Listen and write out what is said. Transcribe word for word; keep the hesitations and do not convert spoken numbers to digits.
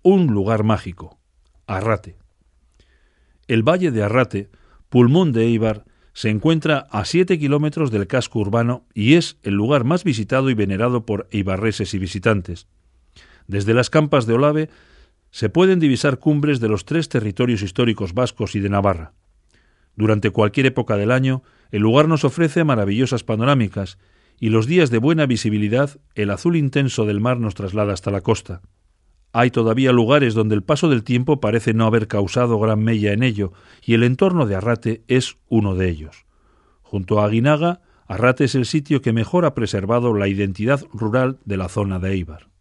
un lugar mágico, Arrate. El valle de Arrate, pulmón de Éibar, se encuentra a siete kilómetros del casco urbano y es el lugar más visitado y venerado por eibarreses y visitantes. Desde las campas de Olave se pueden divisar cumbres de los tres territorios históricos vascos y de Navarra. Durante cualquier época del año, el lugar nos ofrece maravillosas panorámicas y los días de buena visibilidad, el azul intenso del mar nos traslada hasta la costa. Hay todavía lugares donde el paso del tiempo parece no haber causado gran mella en ello, y el entorno de Arrate es uno de ellos. Junto a Aguinaga, Arrate es el sitio que mejor ha preservado la identidad rural de la zona de Éibar.